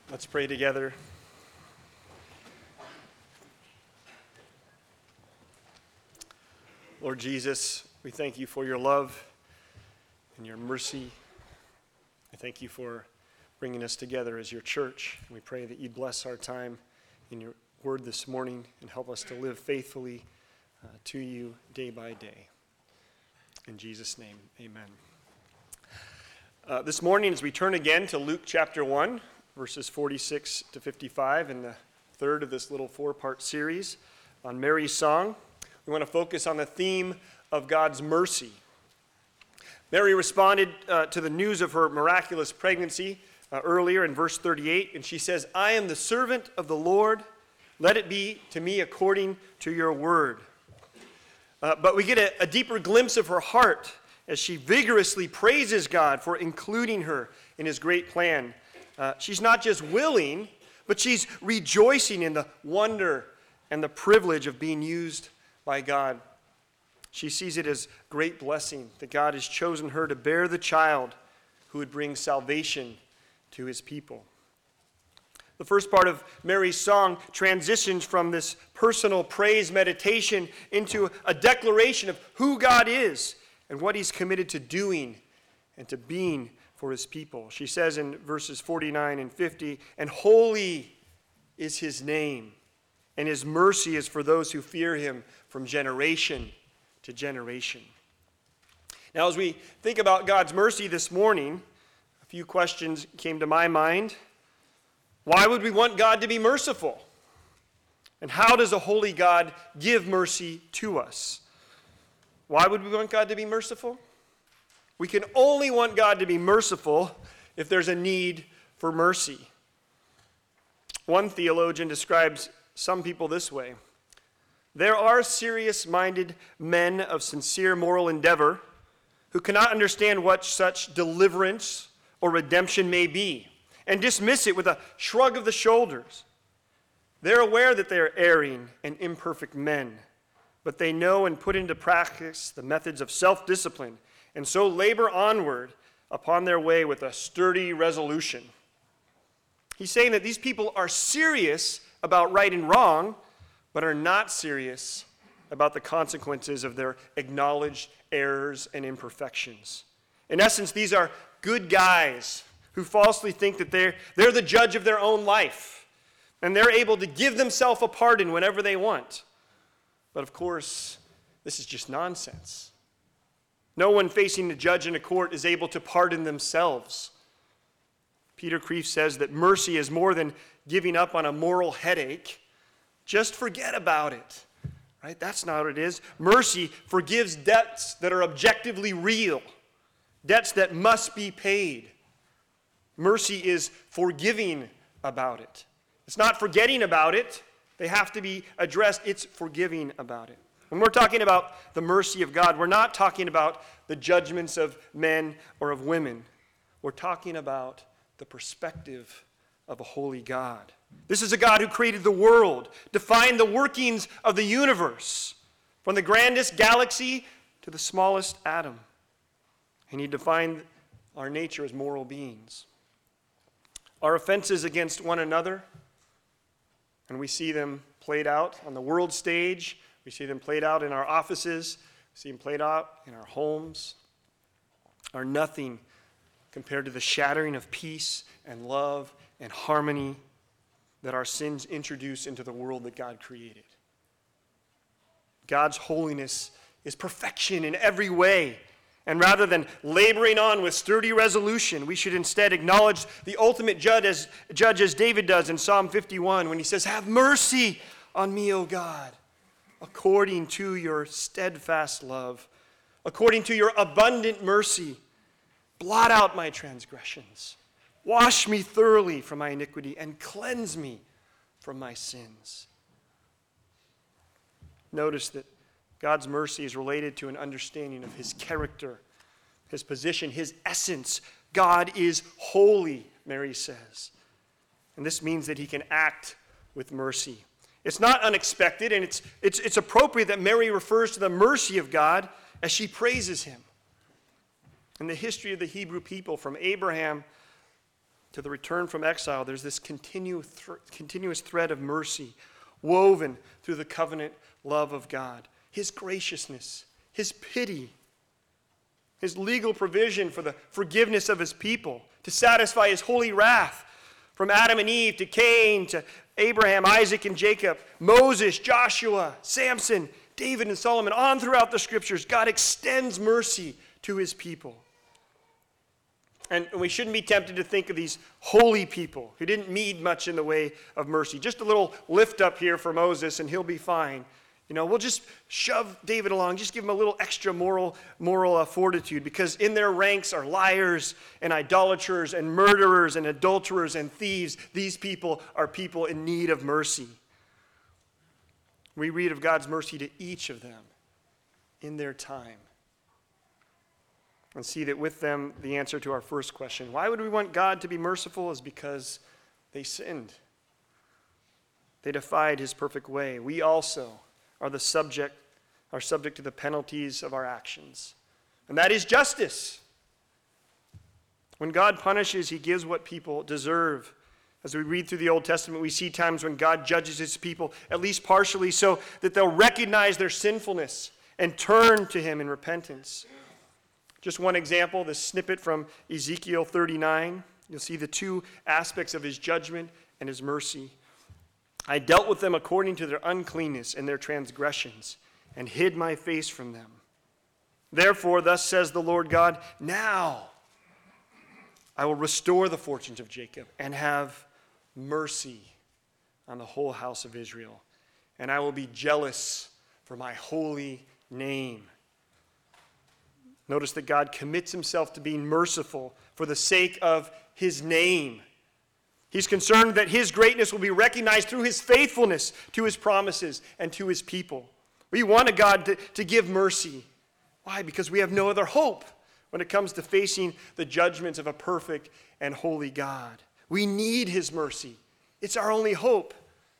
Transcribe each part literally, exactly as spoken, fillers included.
Let's pray together. Lord Jesus, we thank you for your love and your mercy. I thank you for bringing us together as your church. We pray that you bless our time in your word this morning and help us to live faithfully uh, to you day by day. In Jesus' name, amen. Uh, this morning, as we turn again to Luke chapter one, verses forty-six to fifty-five, in the third of this little four-part series on Mary's song, we want to focus on the theme of God's mercy. Mary responded uh, to the news of her miraculous pregnancy uh, earlier in verse thirty-eight, and she says, "I am the servant of the Lord. Let it be to me according to your word." Uh, but we get a, a deeper glimpse of her heart as she vigorously praises God for including her in his great plan. Uh, she's not just willing, but she's rejoicing in the wonder and the privilege of being used by God. She sees it as great blessing that God has chosen her to bear the child who would bring salvation to his people. The first part of Mary's song transitions from this personal praise meditation into a declaration of who God is and what he's committed to doing and to being for his people. She says in verses forty-nine and fifty, "And holy is his name, and his mercy is for those who fear him from generation to generation." Now, as we think about God's mercy this morning, a few questions came to my mind. Why would we want God to be merciful? And how does a holy God give mercy to us? Why would we want God to be merciful? We can only want God to be merciful if there's a need for mercy. One theologian describes some people this way: "There are serious-minded men of sincere moral endeavor who cannot understand what such deliverance or redemption may be and dismiss it with a shrug of the shoulders. They're aware that they are erring and imperfect men, but they know and put into practice the methods of self-discipline and so labor onward upon their way with a sturdy resolution." He's saying that these people are serious about right and wrong, but are not serious about the consequences of their acknowledged errors and imperfections. In essence, these are good guys who falsely think that they're, they're the judge of their own life, and they're able to give themselves a pardon whenever they want. But of course, this is just nonsense. No one facing a judge in a court is able to pardon themselves. Peter Kreeft says that mercy is more than giving up on a moral headache. Just forget about it. Right? That's not what it is. Mercy forgives debts that are objectively real, debts that must be paid. Mercy is forgiving about it. It's not forgetting about it. They have to be addressed. It's forgiving about it. When we're talking about the mercy of God, we're not talking about the judgments of men or of women. We're talking about the perspective of a holy God. This is a God who created the world, defined the workings of the universe, from the grandest galaxy to the smallest atom. And he defined our nature as moral beings. Our offenses against one another, and we see them played out on the world stage. We see them played out in our offices. We see them played out in our homes, are nothing compared to the shattering of peace and love and harmony that our sins introduce into the world that God created. God's holiness is perfection in every way. And rather than laboring on with sturdy resolution, we should instead acknowledge the ultimate judge as, judge as David does in Psalm fifty-one when he says, "Have mercy on me, O God, according to your steadfast love, according to your abundant mercy. Blot out my transgressions. Wash me thoroughly from my iniquity and cleanse me from my sins." Notice that God's mercy is related to an understanding of his character, his position, his essence. God is holy, Mary says. And this means that he can act with mercy. It's not unexpected, and it's, it's, it's appropriate that Mary refers to the mercy of God as she praises him. In the history of the Hebrew people, from Abraham to the return from exile, there's this continue th- continuous thread of mercy woven through the covenant love of God. His graciousness, his pity, his legal provision for the forgiveness of his people, to satisfy his holy wrath from Adam and Eve to Cain to Abraham, Isaac, and Jacob, Moses, Joshua, Samson, David, and Solomon. On throughout the scriptures, God extends mercy to his people. And we shouldn't be tempted to think of these holy people who didn't need much in the way of mercy. Just a little lift up here for Moses and he'll be fine. You know, we'll just shove David along, just give him a little extra moral moral uh, fortitude, because in their ranks are liars and idolaters and murderers and adulterers and thieves. These people are people in need of mercy. We read of God's mercy to each of them in their time. And see that with them, the answer to our first question, why would we want God to be merciful, is because they sinned. They defied his perfect way. We also are the subject, are subject to the penalties of our actions. And that is justice. When God punishes, he gives what people deserve. As we read through the Old Testament, we see times when God judges his people, at least partially, so that they'll recognize their sinfulness and turn to him in repentance. Just one example, this snippet from Ezekiel thirty-nine. You'll see the two aspects of his judgment and his mercy. I dealt with them according to their uncleanness and their transgressions, and hid my face from them. Therefore, thus says the Lord God, now I will restore the fortunes of Jacob and have mercy on the whole house of Israel, and I will be jealous for my holy name. Notice that God commits himself to being merciful for the sake of his name. He's concerned that his greatness will be recognized through his faithfulness to his promises and to his people. We want a God to, to give mercy. Why? Because we have no other hope when it comes to facing the judgments of a perfect and holy God. We need his mercy. It's our only hope.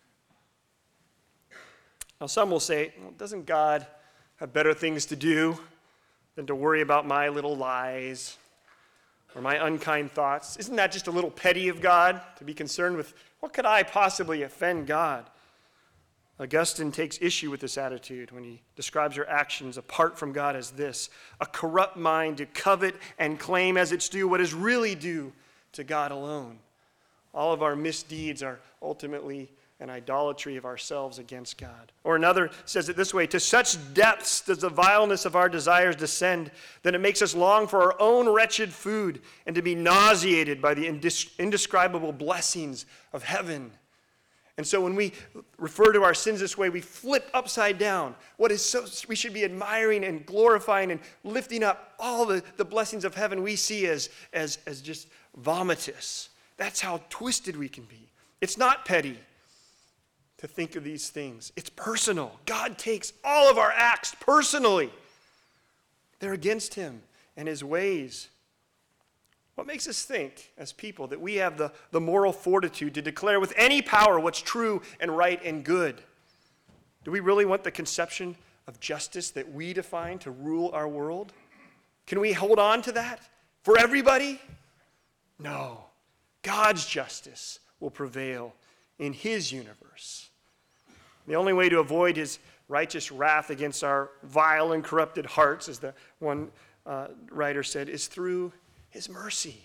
Now, some will say, well, doesn't God have better things to do than to worry about my little lies or my unkind thoughts? Isn't that just a little petty of God to be concerned with what could I possibly offend God? Augustine takes issue with this attitude when he describes her actions apart from God as this: a corrupt mind to covet and claim as its due what is really due to God alone. All of our misdeeds are ultimately an idolatry of ourselves against God. Or another says it this way: to such depths does the vileness of our desires descend that it makes us long for our own wretched food and to be nauseated by the indescribable blessings of heaven. And so when we refer to our sins this way, we flip upside down. What is so we should be admiring and glorifying and lifting up all the, the blessings of heaven we see as, as, as just vomitous. That's how twisted we can be. It's not petty to think of these things. It's personal. God takes all of our acts personally. They're against him and his ways. What makes us think as people that we have the, the moral fortitude to declare with any power what's true and right and good? Do we really want the conception of justice that we define to rule our world? Can we hold on to that for everybody? No. God's justice will prevail in his universe. The only way to avoid his righteous wrath against our vile and corrupted hearts, as the one uh, writer said, is through his mercy.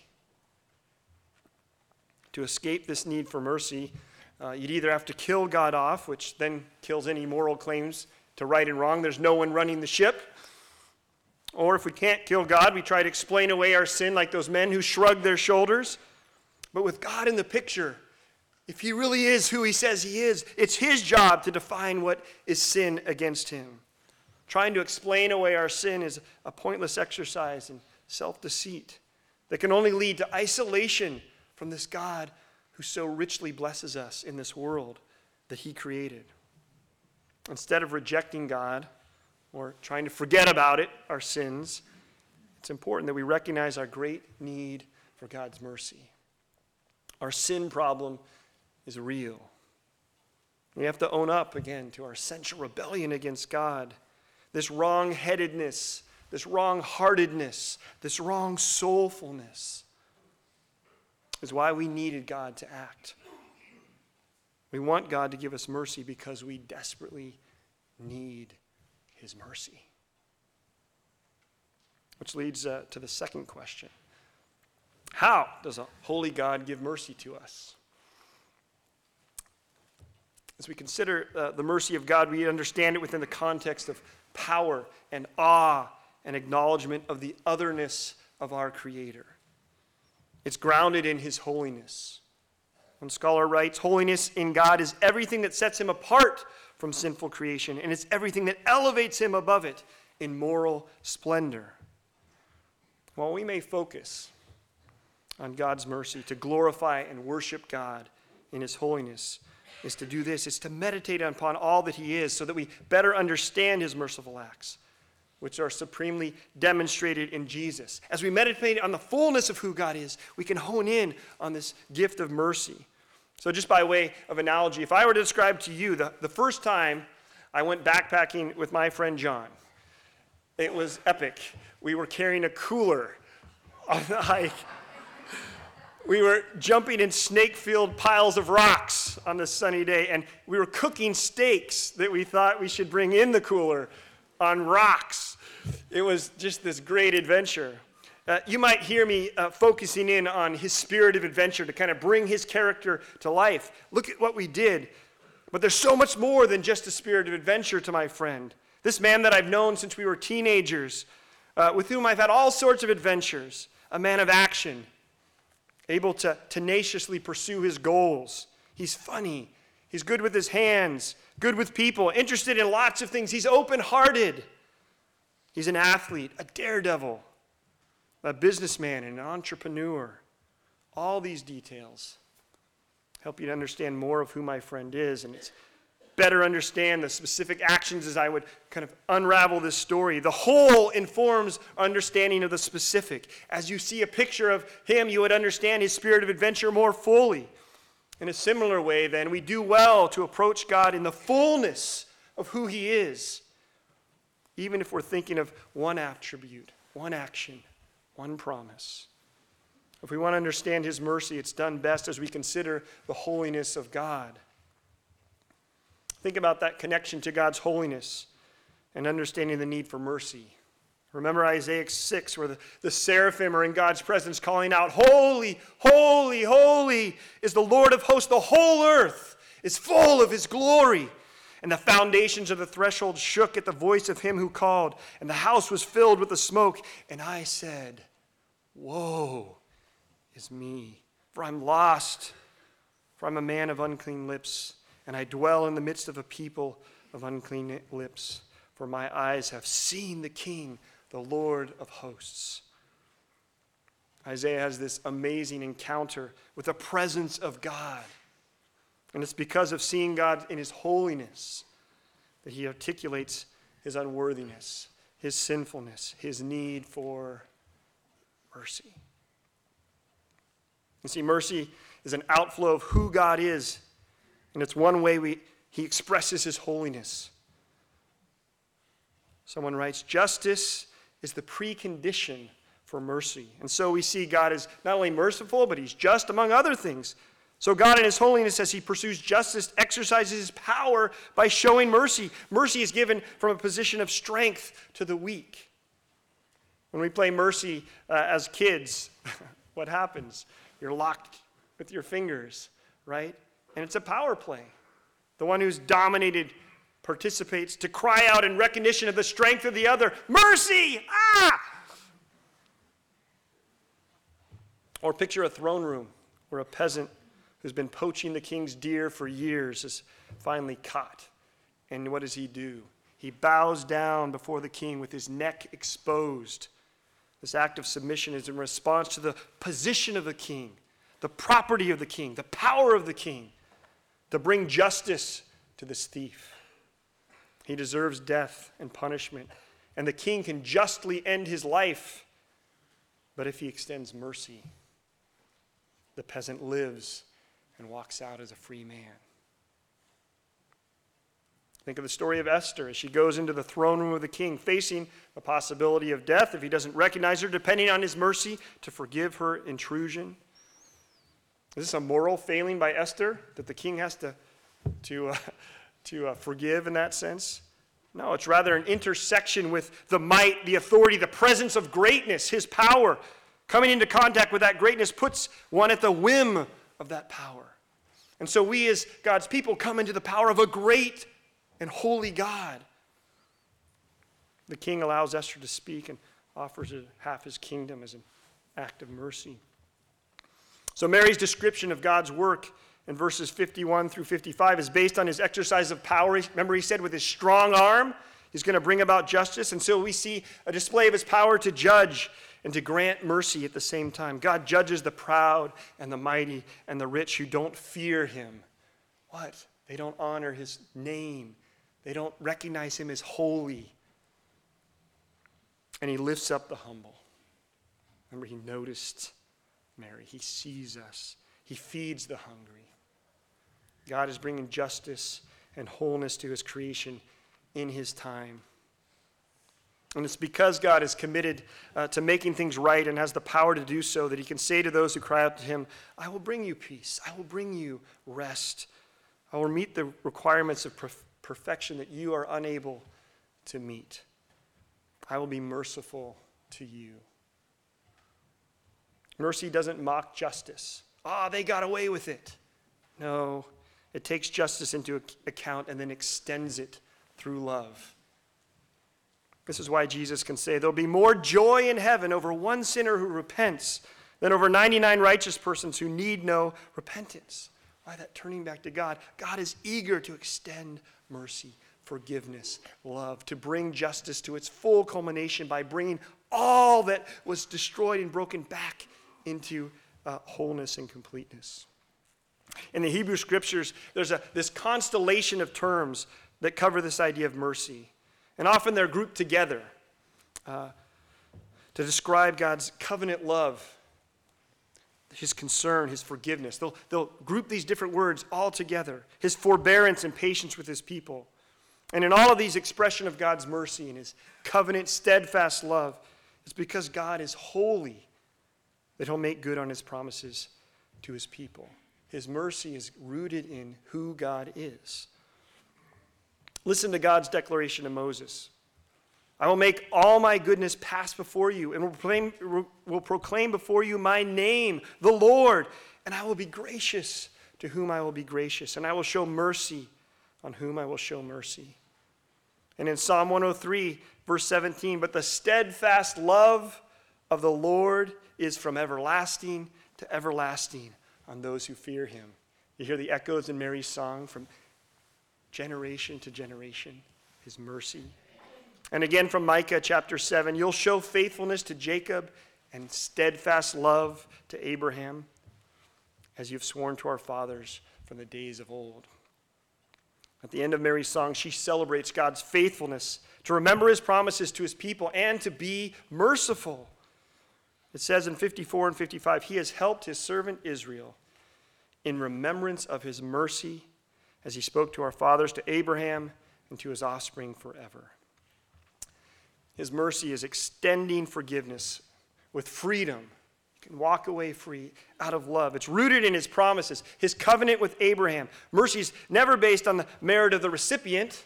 To escape this need for mercy, uh, you'd either have to kill God off, which then kills any moral claims to right and wrong. There's no one running the ship. Or if we can't kill God, we try to explain away our sin like those men who shrug their shoulders. But with God in the picture, if he really is who he says he is, it's his job to define what is sin against him. Trying to explain away our sin is a pointless exercise in self-deceit that can only lead to isolation from this God who so richly blesses us in this world that he created. Instead of rejecting God or trying to forget about it, our sins, it's important that we recognize our great need for God's mercy. Our sin problem is real. We have to own up again to our essential rebellion against God. This wrong-headedness, this wrong-heartedness, this wrong soulfulness. is why we needed God to act. We want God to give us mercy because we desperately need his mercy. Which leads uh, to the second question. How does a holy God give mercy to us? As we consider uh, the mercy of God, we understand it within the context of power and awe and acknowledgement of the otherness of our Creator. It's grounded in his holiness. One scholar writes, holiness in God is everything that sets him apart from sinful creation, and it's everything that elevates him above it in moral splendor. While we may focus on God's mercy to glorify and worship God in his holiness, is to do this, is to meditate upon all that he is so that we better understand his merciful acts, which are supremely demonstrated in Jesus. As we meditate on the fullness of who God is, we can hone in on this gift of mercy. So just by way of analogy, if I were to describe to you the, the first time I went backpacking with my friend John, it was epic. We were carrying a cooler on the hike. We were jumping in snake-filled piles of rocks on this sunny day, and we were cooking steaks that we thought we should bring in the cooler on rocks. It was just this great adventure. Uh, you might hear me uh, focusing in on his spirit of adventure to kind of bring his character to life. Look at what we did. But there's so much more than just a spirit of adventure to my friend. This man that I've known since we were teenagers, uh, with whom I've had all sorts of adventures, a man of action, able to tenaciously pursue his goals. He's funny. He's good with his hands, good with people, interested in lots of things. He's open-hearted. He's an athlete, a daredevil, a businessman, and an entrepreneur. All these details help you to understand more of who my friend is, and it's better understand the specific actions as I would kind of unravel this story. The whole informs understanding of the specific. As you see a picture of him, you would understand his spirit of adventure more fully. In a similar way, then, we do well to approach God in the fullness of who he is, even if we're thinking of one attribute, one action, one promise. If we want to understand his mercy, it's done best as we consider the holiness of God. Think about that connection to God's holiness and understanding the need for mercy. Remember Isaiah six, where the, the seraphim are in God's presence calling out, holy, holy, holy is the Lord of hosts. The whole earth is full of his glory. And the foundations of the threshold shook at the voice of him who called, and the house was filled with the smoke. And I said, woe is me, for I'm lost, for I'm a man of unclean lips, and I dwell in the midst of a people of unclean lips, for my eyes have seen the King, the Lord of hosts. Isaiah has this amazing encounter with the presence of God. And it's because of seeing God in his holiness that he articulates his unworthiness, his sinfulness, his need for mercy. You see, mercy is an outflow of who God is. And it's one way we, he expresses his holiness. Someone writes, justice is the precondition for mercy. And so we see God is not only merciful, but he's just among other things. So God in his holiness, as he pursues justice, exercises his power by showing mercy. Mercy is given from a position of strength to the weak. When we play mercy uh, as kids, what happens? You're locked with your fingers, right? And it's a power play. The one who's dominated participates to cry out in recognition of the strength of the other, mercy! Ah! Or picture a throne room where a peasant who's been poaching the king's deer for years is finally caught. And what does he do? He bows down before the king with his neck exposed. This act of submission is in response to the position of the king, the property of the king, the power of the king, to bring justice to this thief. He deserves death and punishment, and the king can justly end his life. But if he extends mercy, the peasant lives and walks out as a free man. Think of the story of Esther as she goes into the throne room of the king, facing the possibility of death if he doesn't recognize her, depending on his mercy to forgive her intrusion. Is this a moral failing by Esther that the king has to, to, uh, to uh, forgive in that sense? No, it's rather an intersection with the might, the authority, the presence of greatness, his power. Coming into contact with that greatness puts one at the whim of that power. And so we as God's people come into the power of a great and holy God. The king allows Esther to speak and offers her half his kingdom as an act of mercy. So Mary's description of God's work in verses fifty-one through fifty-five is based on his exercise of power. Remember, he said with his strong arm, he's going to bring about justice. And so we see a display of his power to judge and to grant mercy at the same time. God judges the proud and the mighty and the rich who don't fear him. What? They don't honor his name. They don't recognize him as holy. And he lifts up the humble. Remember, he noticed Mary. He sees us. He feeds the hungry. God is bringing justice and wholeness to his creation in his time. And it's because God is committed uh, to making things right and has the power to do so that he can say to those who cry out to him, I will bring you peace. I will bring you rest. I will meet the requirements of perf- perfection that you are unable to meet. I will be merciful to you. Mercy doesn't mock justice. Ah, oh, they got away with it. No, it takes justice into account and then extends it through love. This is why Jesus can say, there'll be more joy in heaven over one sinner who repents than over ninety-nine righteous persons who need no repentance. Why that turning back to God? God is eager to extend mercy, forgiveness, love, to bring justice to its full culmination by bringing all that was destroyed and broken back into uh, wholeness and completeness. In the Hebrew Scriptures, there's a, this constellation of terms that cover this idea of mercy. And often they're grouped together uh, to describe God's covenant love, his concern, his forgiveness. They'll, they'll group these different words all together. His forbearance and patience with his people. And in all of these expression of God's mercy and his covenant, steadfast love, it's because God is holy that he'll make good on his promises to his people. His mercy is rooted in who God is. Listen to God's declaration to Moses. I will make all my goodness pass before you and will proclaim, will proclaim before you my name, the Lord, and I will be gracious to whom I will be gracious, and I will show mercy on whom I will show mercy. And in Psalm one oh three, verse seventeen, but the steadfast love of the Lord is from everlasting to everlasting on those who fear him. You hear the echoes in Mary's song from generation to generation, his mercy. And again from Micah chapter seven, you'll show faithfulness to Jacob and steadfast love to Abraham, as you've sworn to our fathers from the days of old. At the end of Mary's song, she celebrates God's faithfulness to remember his promises to his people and to be merciful. It says in fifty-four and fifty-five, he has helped his servant Israel in remembrance of his mercy as he spoke to our fathers, to Abraham, and to his offspring forever. His mercy is extending forgiveness with freedom. You can walk away free out of love. It's rooted in his promises, his covenant with Abraham. Mercy is never based on the merit of the recipient.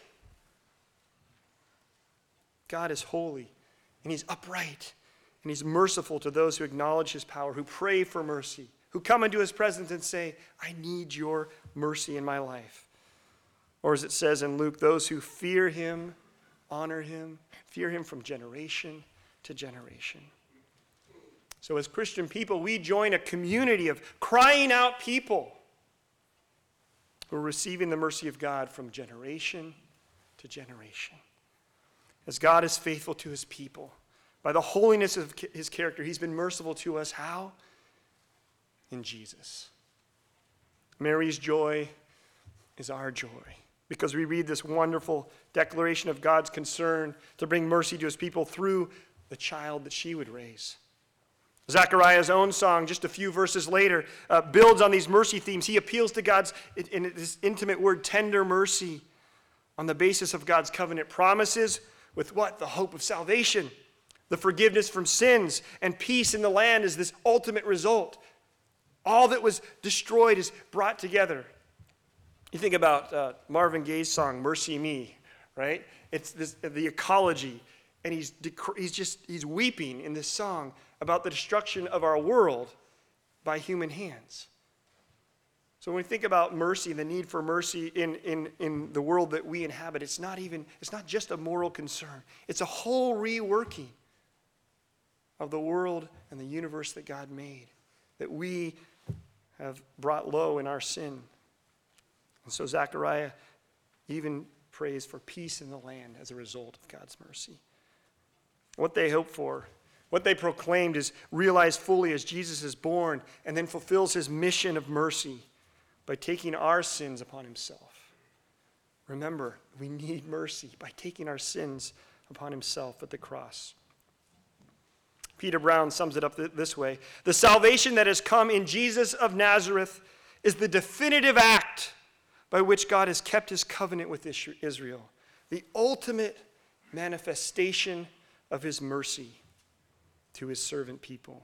God is holy, and he's upright, and he's merciful to those who acknowledge his power, who pray for mercy, who come into his presence and say, I need your mercy in my life. Or as it says in Luke, those who fear him, honor him, fear him from generation to generation. So as Christian people, we join a community of crying out people who are receiving the mercy of God from generation to generation. As God is faithful to his people, by the holiness of his character, he's been merciful to us. How? In Jesus. Mary's joy is our joy, because we read this wonderful declaration of God's concern to bring mercy to his people through the child that she would raise. Zechariah's own song, just a few verses later, uh, builds on these mercy themes. He appeals to God's, in this intimate word, tender mercy, on the basis of God's covenant promises with what? The hope of salvation, the forgiveness from sins, and peace in the land is this ultimate result. All that was destroyed is brought together. You think about uh, Marvin Gaye's song, Mercy Me, right? It's this, the ecology, and he's, dec- he's just, he's weeping in this song about the destruction of our world by human hands. So when we think about mercy, the need for mercy in, in, in the world that we inhabit, it's not even, it's not just a moral concern. It's a whole reworking of the world and the universe that God made, that we have brought low in our sin. And so Zechariah even prays for peace in the land as a result of God's mercy. What they hope for, what they proclaimed is realized fully as Jesus is born and then fulfills his mission of mercy by taking our sins upon himself. Remember, we need mercy by taking our sins upon himself at the cross. Peter Brown sums it up th- this way. The salvation that has come in Jesus of Nazareth is the definitive act by which God has kept his covenant with Israel, the ultimate manifestation of his mercy to his servant people.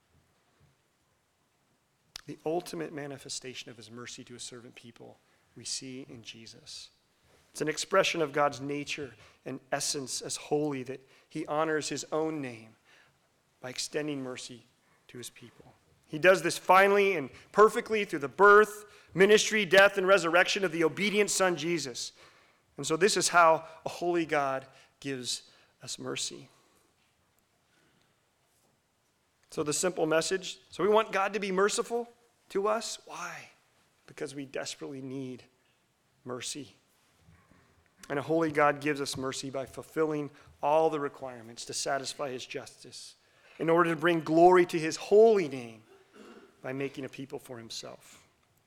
The ultimate manifestation of his mercy to his servant people we see in Jesus. It's an expression of God's nature and essence as holy, that he honors his own name by extending mercy to his people. He does this finally and perfectly through the birth, ministry, death, and resurrection of the obedient Son, Jesus. And so this is how a holy God gives us mercy. So the simple message, so we want God to be merciful to us. Why? Because we desperately need mercy. And a holy God gives us mercy by fulfilling all the requirements to satisfy his justice in order to bring glory to his holy name by making a people for himself.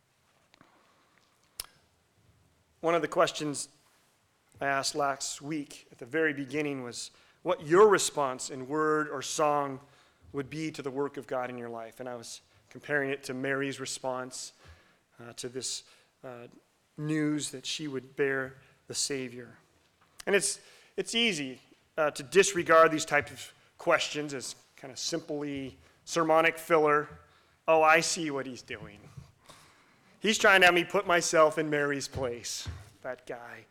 One of the questions I asked last week at the very beginning was what your response in word or song would be to the work of God in your life. And I was comparing it to Mary's response uh, to this uh, news that she would bear the Savior. And it's, it's easy uh, to disregard these types of questions as kind of simply sermonic filler. Oh, I see what he's doing. He's trying to have me put myself in Mary's place, that guy.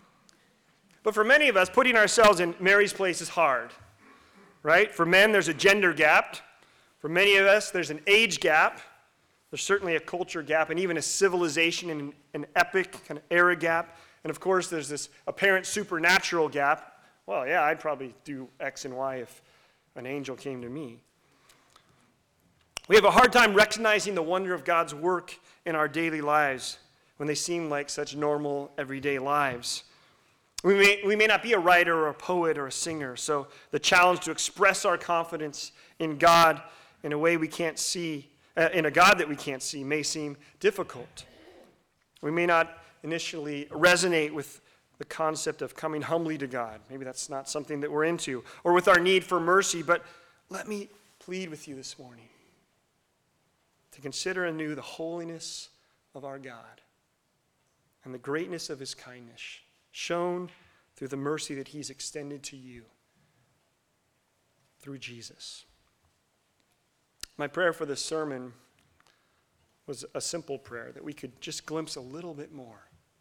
But for many of us, putting ourselves in Mary's place is hard, right? For men, there's a gender gap. For many of us, there's an age gap. There's certainly a culture gap and even a civilization and an epic kind of era gap. And of course, there's this apparent supernatural gap. Well, yeah, I'd probably do X and Y if an angel came to me. We have a hard time recognizing the wonder of God's work in our daily lives when they seem like such normal, everyday lives. We may, we may not be a writer or a poet or a singer, so the challenge to express our confidence in God in a way we can't see, uh, in a God that we can't see, may seem difficult. We may not initially resonate with the concept of coming humbly to God. Maybe that's not something that we're into, or with our need for mercy, but let me plead with you this morning to consider anew the holiness of our God and the greatness of his kindness shown through the mercy that he's extended to you through Jesus. My prayer for this sermon was a simple prayer, that we could just glimpse a little bit more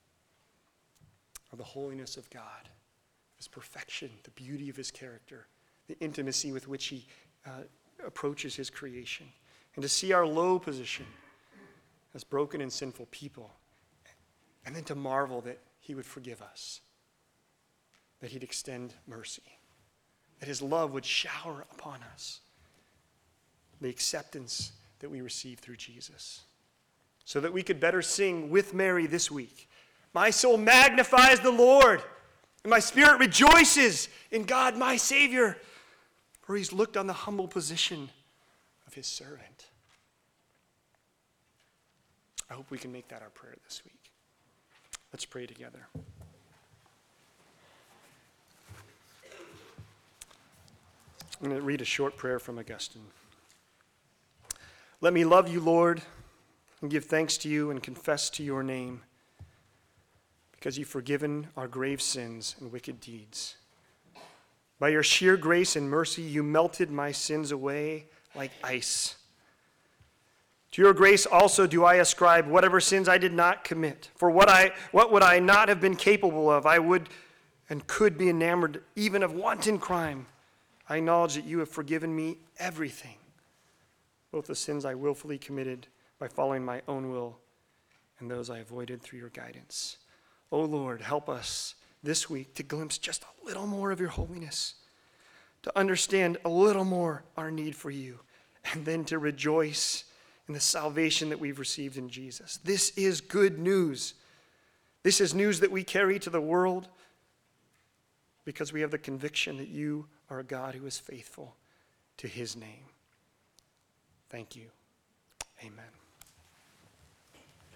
of the holiness of God, his perfection, the beauty of his character, the intimacy with which he uh, approaches his creation, and to see our low position as broken and sinful people, and then to marvel that he would forgive us, that he'd extend mercy, that his love would shower upon us, the acceptance that we receive through Jesus, so that we could better sing with Mary this week, my soul magnifies the Lord, and my spirit rejoices in God my Savior, for he's looked on the humble position of his servant. I hope we can make that our prayer this week. Let's pray together. I'm going to read a short prayer from Augustine. Let me love you, Lord, and give thanks to you and confess to your name, because you've forgiven our grave sins and wicked deeds. By your sheer grace and mercy, you melted my sins away like ice. To your grace also do I ascribe whatever sins I did not commit. For what I what would I not have been capable of? I would and could be enamored even of wanton crime. I acknowledge that you have forgiven me everything, both the sins I willfully committed by following my own will and those I avoided through your guidance. O Lord, help us this week to glimpse just a little more of your holiness, to understand a little more our need for you, and then to rejoice in the salvation that we've received in Jesus. This is good news. This is news that we carry to the world because we have the conviction that you are a God who is faithful to his name. Thank you. Amen.